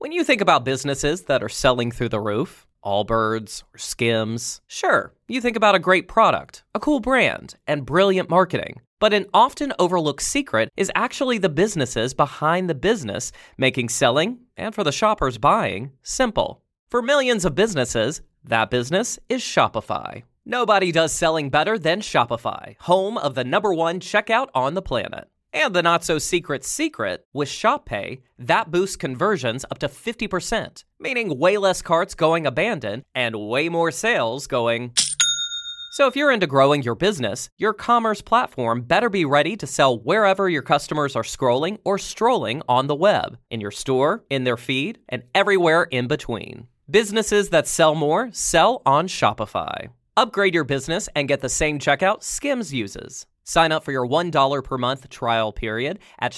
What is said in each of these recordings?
When you think about businesses that are selling through the roof, Allbirds or Skims, sure, you think about a great product, a cool brand, and brilliant marketing. But an often overlooked secret is actually the businesses behind the business, making selling, and for the shoppers buying, simple. For millions of businesses, that business is Shopify. Nobody does selling better than Shopify, home of the #1 checkout on the planet. And the not-so-secret secret, with ShopPay, that boosts conversions up to 50%, meaning way less carts going abandoned and way more sales going... So if you're into growing your business, your commerce platform better be ready to sell wherever your customers are scrolling or strolling on the web, in your store, in their feed, and everywhere in between. Businesses that sell more sell on Shopify. Upgrade your business and get the same checkout Skims uses. Sign up for your $1 per month trial period at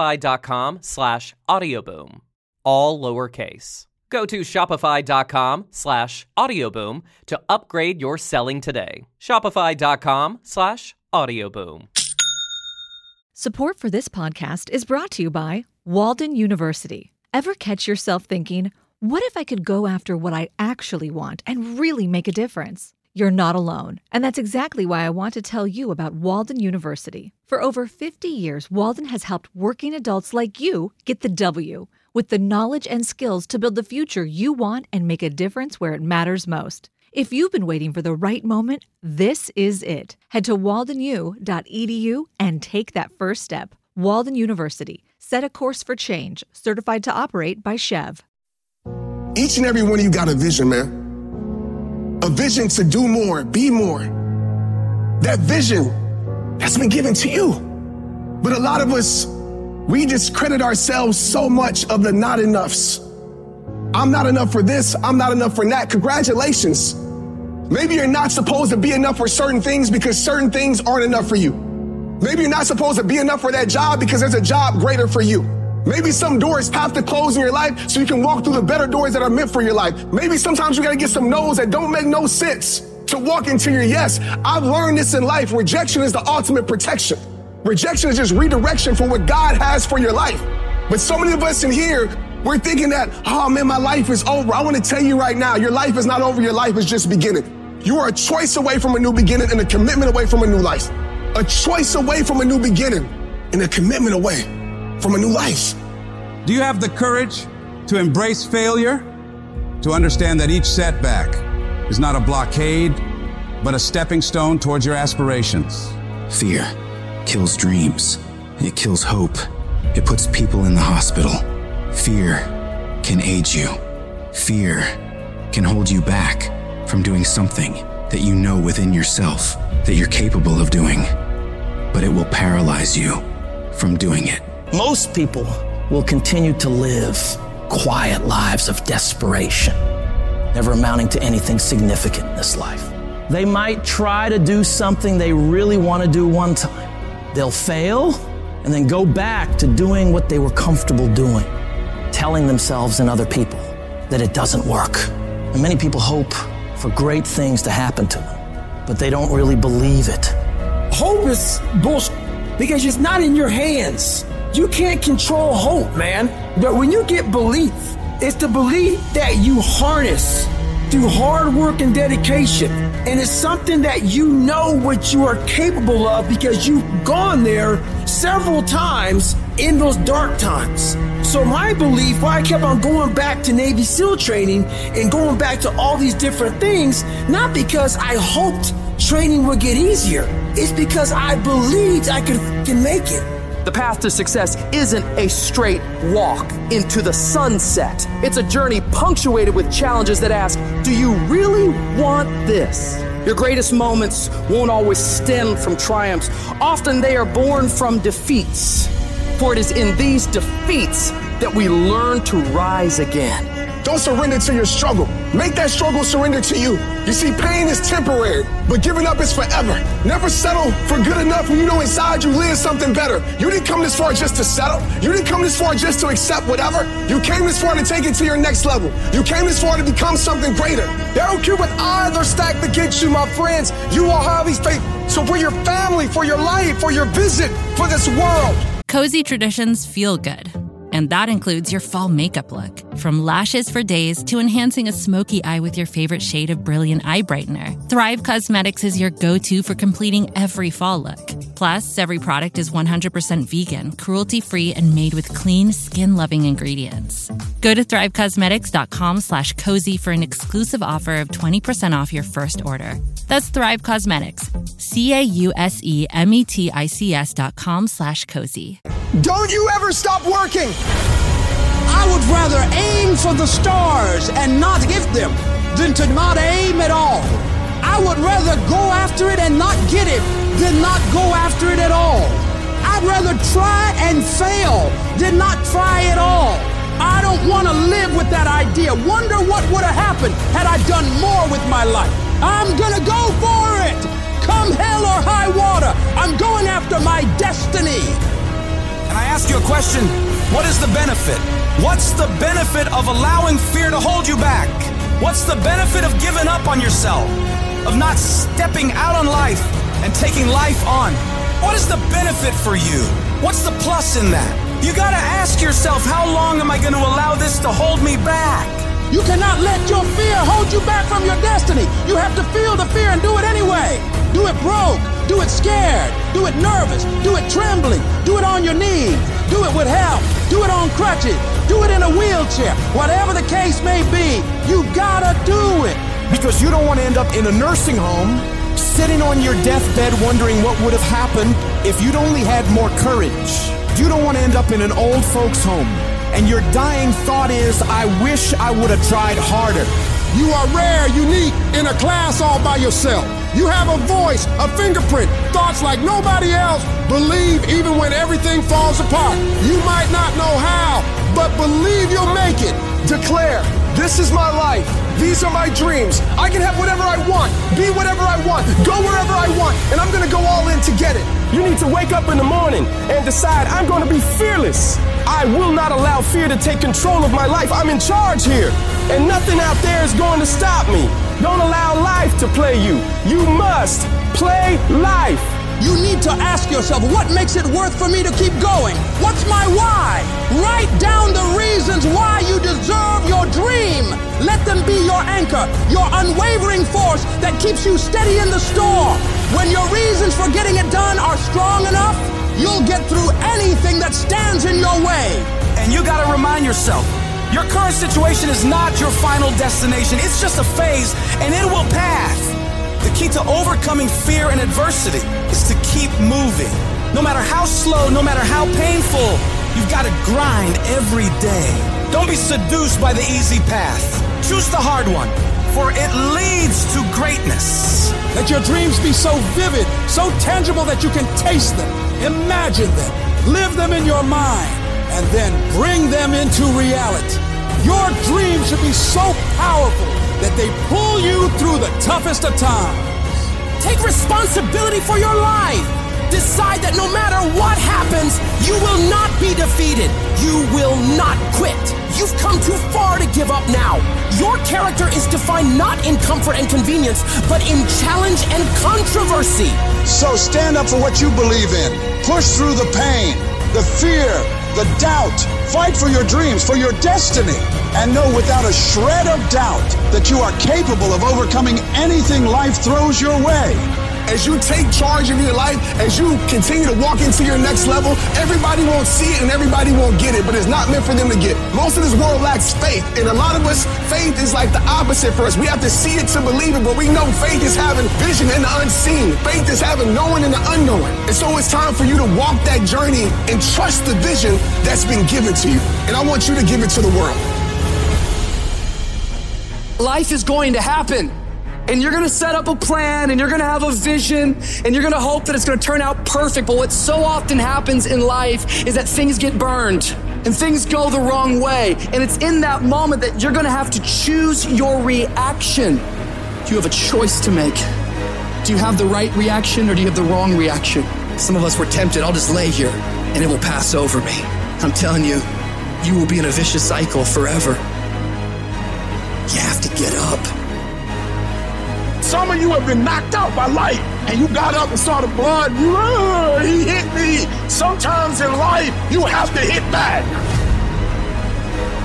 shopify.com/audioboom. All lowercase. Go to shopify.com/audioboom to upgrade your selling today. Shopify.com/audioboom. Support for this podcast is brought to you by Walden University. Ever catch yourself thinking, what if I could go after what I actually want and really make a difference? You're not alone, and that's exactly why I want to tell you about Walden University. For over 50 years, Walden has helped working adults like you get the W, with the knowledge and skills to build the future you want and make a difference where it matters most. If you've been waiting for the right moment, this is it. Head to waldenu.edu and take that first step. Walden University. Set a course for change. Certified to operate by Chev. Each and every one of you got a vision, man. A vision to do more, be more. That vision, that's been given to you. But a lot of us, we discredit ourselves so much of the not enoughs. I'm not enough for this, I'm not enough for that. Congratulations. Maybe you're not supposed to be enough for certain things because certain things aren't enough for you. Maybe you're not supposed to be enough for that job because there's a job greater for you. Maybe some doors have to close in your life so you can walk through the better doors that are meant for your life. Maybe sometimes you got to get some no's that don't make no sense to walk into your yes. I've learned this in life. Rejection is the ultimate protection. Rejection is just redirection for what God has for your life. But so many of us in here, we're thinking that, oh man, my life is over. I want to tell you right now, your life is not over. Your life is just beginning. You are a choice away from a new beginning and a commitment away from a new life. A choice away from a new beginning and a commitment away from a new life. Do you have the courage to embrace failure? To understand that each setback is not a blockade, but a stepping stone towards your aspirations? Fear kills dreams. It kills hope. It puts people in the hospital. Fear can age you. Fear can hold you back from doing something that you know within yourself that you're capable of doing, but it will paralyze you from doing it. Most people will continue to live quiet lives of desperation, never amounting to anything significant in this life. They might try to do something they really want to do one time. They'll fail and then go back to doing what they were comfortable doing, telling themselves and other people that it doesn't work. And many people hope for great things to happen to them, but they don't really believe it. Hope is bullshit because it's not in your hands. You can't control hope, man. But when you get belief, it's the belief that you harness through hard work and dedication. And it's something that you know what you are capable of because you've gone there several times in those dark times. So my belief, why I kept on going back to Navy SEAL training and going back to all these different things, not because I hoped training would get easier. It's because I believed I can make it. The path to success isn't a straight walk into the sunset. It's a journey punctuated with challenges that ask, do you really want this? Your greatest moments won't always stem from triumphs. Often they are born from defeats. For it is in these defeats that we learn to rise again. Don't surrender to your struggle. Make that struggle surrender to you. You see, pain is temporary, but giving up is forever. Never settle for good enough when you know inside you live something better. You didn't come this far just to settle. You didn't come this far just to accept whatever. You came this far to take it to your next level. You came this far to become something greater. They don't care what odds are stacked against you, my friends. You will have these faith. So for your family, for your life, for your vision, for this world. Cozy traditions feel good. And that includes your fall makeup look. From lashes for days to enhancing a smoky eye with your favorite shade of brilliant eye brightener, Thrive Causemetics is your go-to for completing every fall look. Plus, every product is 100% vegan, cruelty-free, and made with clean, skin-loving ingredients. Go to thrivecosmetics.com/cozy for an exclusive offer of 20% off your first order. That's Thrive Cosmetics. CAUSEMETICS.com/cozy. Don't you ever stop working! I would rather aim for the stars and not hit them than to not aim at all. I would rather go after it and not get it than not go after it at all. I'd rather try and fail than not try at all. I don't want to live with that idea. Wonder what would have happened had I done more with my life. I'm gonna go for it! Come hell or high water, I'm going after my destiny. And I ask you a question, what is the benefit? What's the benefit of allowing fear to hold you back? What's the benefit of giving up on yourself? Of not stepping out on life and taking life on? What is the benefit for you? What's the plus in that? You gotta ask yourself, how long am I gonna allow this to hold me back? You cannot let your fear hold you back from your destiny. You have to feel the fear and do it anyway. Do it broke, do it scared, do it nervous, do it trembling, do it on your knees, do it with help, do it on crutches, do it in a wheelchair. Whatever the case may be, you gotta do it. Because you don't want to end up in a nursing home, sitting on your deathbed wondering what would have happened if you'd only had more courage. You don't want to end up in an old folks' home, and your dying thought is, I wish I would have tried harder. You are rare, unique, in a class all by yourself. You have a voice, a fingerprint, thoughts like nobody else. Believe even when everything falls apart. You might not know how, but believe you'll make it. Declare, this is my life. These are my dreams. I can have whatever I want, be whatever I want, go wherever I want, and I'm gonna go all in to get it. You need to wake up in the morning and decide, I'm gonna be fearless. I will not allow fear to take control of my life. I'm in charge here, and nothing out there is going to stop me. Don't allow life to play you. You must play life. You need to ask yourself, what makes it worth for me to keep going? What's my why? Write down the reasons why you deserve your dream. Let them be your anchor, your unwavering force that keeps you steady in the storm. When your reasons for getting it done are strong enough, you'll get through anything that stands in your way. And you gotta remind yourself, your current situation is not your final destination. It's just a phase, and it will pass. The key to overcoming fear and adversity is to keep moving. No matter how slow, no matter how painful, you've got to grind every day. Don't be seduced by the easy path. Choose the hard one, for it leads to greatness. Let your dreams be so vivid, so tangible that you can taste them, imagine them, live them in your mind, and then bring them into reality. Your dreams should be so powerful that they pull you through the toughest of times. Take responsibility for your life. Decide that no matter what happens, you will not be defeated. You will not quit. You've come too far to give up now. Your character is defined not in comfort and convenience, but in challenge and controversy. So stand up for what you believe in. Push through the pain, the fear, the doubt. Fight for your dreams, for your destiny. And know without a shred of doubt that you are capable of overcoming anything life throws your way. As you take charge of your life, as you continue to walk into your next level, everybody won't see it and everybody won't get it, but it's not meant for them to get. Most of this world lacks faith, and a lot of us, faith is like the opposite for us. We have to see it to believe it, but we know faith is having vision in the unseen. Faith is having knowing in the unknown. And so it's time for you to walk that journey and trust the vision that's been given to you. And I want you to give it to the world. Life is going to happen. And you're going to set up a plan, and you're going to have a vision, and you're going to hope that it's going to turn out perfect. But what so often happens in life is that things get burned and things go the wrong way. And it's in that moment that you're going to have to choose your reaction. You have a choice to make. Do you have the right reaction, or do you have the wrong reaction? Some of us were tempted, I'll just lay here and it will pass over me. I'm telling you, you will be in a vicious cycle forever. You have to get up. Some of you have been knocked out by life, and you got up and saw the blood. He hit me. Sometimes in life, you have to hit back.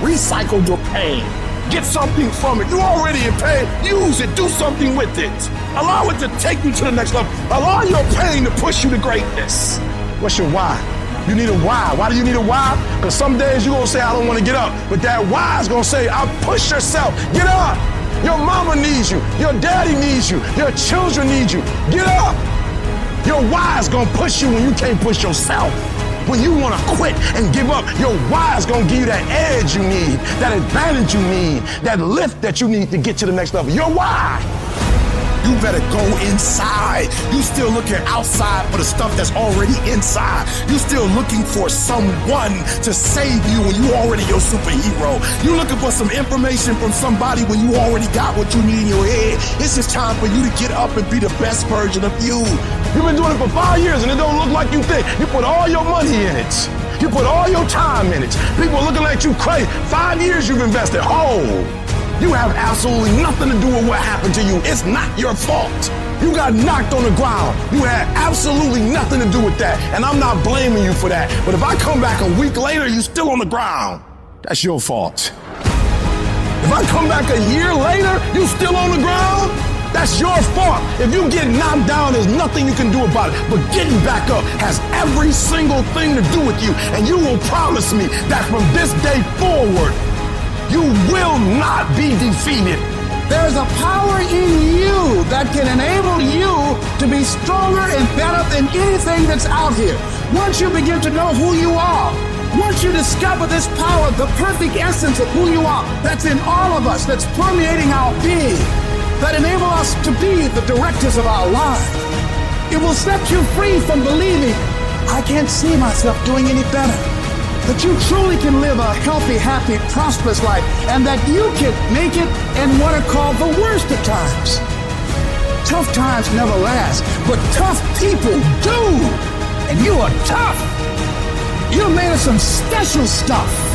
Recycle your pain. Get something from it. You're already in pain. Use it. Do something with it. Allow it to take you to the next level. Allow your pain to push you to greatness. What's your why? You need a why. Why do you need a why? Because some days you're going to say, I don't want to get up. But that why is going to say, push yourself. Get up. Your mama needs you. Your daddy needs you. Your children need you. Get up. Your why is going to push you when you can't push yourself. When you want to quit and give up, your why is going to give you that edge you need, that advantage you need, that lift that you need to get to the next level. Your why. You better go inside. You still looking outside for the stuff that's already inside. You still looking for someone to save you when you already your superhero. You looking for some information from somebody when you already got what you need in your head. It's just time for you to get up and be the best version of you. You've been doing it for 5 years and it don't look like you think. You put all your money in it. You put all your time in it. People are looking at you crazy. 5 years you've invested. You have absolutely nothing to do with what happened to you. It's not your fault. You got knocked on the ground. You had absolutely nothing to do with that. And I'm not blaming you for that. But if I come back a week later, you're still on the ground. That's your fault. If I come back a year later, you still on the ground, that's your fault. If you get knocked down, there's nothing you can do about it. But getting back up has every single thing to do with you. And you will promise me that from this day forward, you will not be defeated. There's a power in you that can enable you to be stronger and better than anything that's out here. Once you begin to know who you are, once you discover this power, the perfect essence of who you are, that's in all of us, that's permeating our being, that enable us to be the directors of our lives, it will set you free from believing, I can't see myself doing any better. That you truly can live a healthy, happy, prosperous life, and that you can make it in what are called the worst of times. Tough times never last, but tough people do. And you are tough. You're made of some special stuff.